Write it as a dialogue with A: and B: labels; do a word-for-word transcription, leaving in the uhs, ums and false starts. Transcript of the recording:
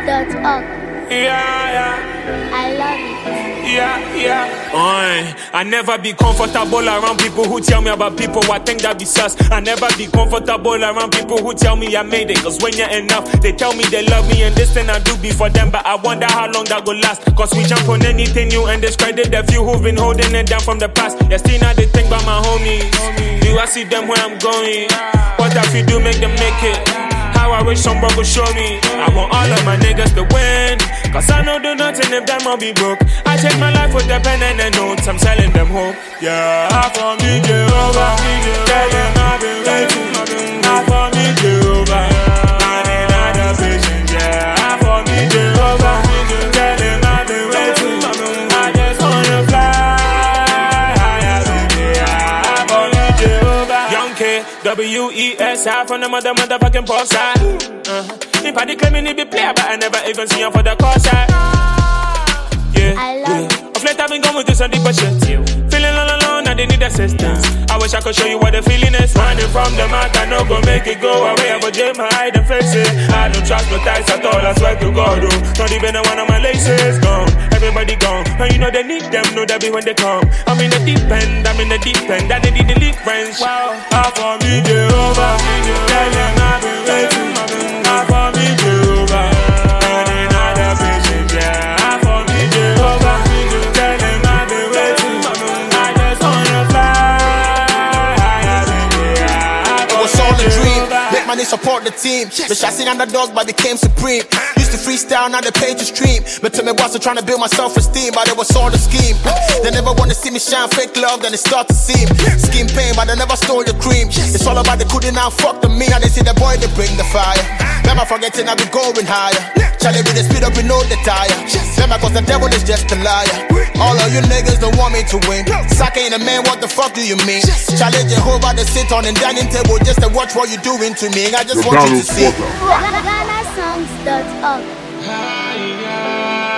A: dot org.
B: Yeah, yeah.
A: I love it.
B: Yeah, yeah. Oi, I never be comfortable around people who tell me about people I think that be sus. I never be comfortable around people who tell me I made it. Cause when you're enough, they tell me they love me and this thing I do be for them. But I wonder how long that go last. Cause we jump on anything new and discredit the few who've been holding it down from the past. Yeah, still now they think about my homies. Do I see them where I'm going? What if you do make them make it? How I wish some bro would show me. I want all of my niggas to win. Cause I don't do nothing if them all be broke. I take my life with the pen and the notes. I'm selling them hope. Yeah, for me Jehovah. Tell them I've been waiting. For me Jehovah. Running out of patience. Yeah, for me Jehovah. Tell them I've been waiting. I just wanna fly. For me Jehovah. Young K, W E S I from the mother motherfucking pop side. Uh-huh. If I claiming he be player, but I never even see him for the call side. Yeah,
A: I love
B: yeah. Of late I've been going through some deeper shit. Feeling all alone, I didn't need assistance. I wish I could show you what the feeling is. Running from the mouth, I know gon' make it go away. I go jail my hide and face it. I don't trust no ties at all, I swear to God, oh. Not even a one of my laces gone. Everybody gone, and you know they need them, know that be when they come. I'm in the deep end, I'm in the deep end. I need the lead friends. Wow, I for me Jehovah. Tell them I've been waiting. I for me Jehovah. Running out of patience, yeah. I for me Jehovah. Tell them I've been waiting. I just wanna fly.
C: It was all a dream. Make money support the team. Bitch, I seen underdogs but became supreme. Used to freestyle, now they pay to stream. But to me, was trying to build my self-esteem, but it was all the scheme. They never wanna see me shine, fake love, then it start to seem. Scheme pain, but I never stole your cream. It's all about the couldn't now fuck to me. And they see the boy, they bring the fire. Never forgetting I be going higher. Charlie with the speed up, we know the tire. Never cause the devil is just a liar. All of you niggas don't want me to win. Saka ain't a man, what the fuck do you mean? Charlie Jehovah, they sit on the dining table just to watch what you doing to me. I just want you to see.
A: Ghana songs dot org.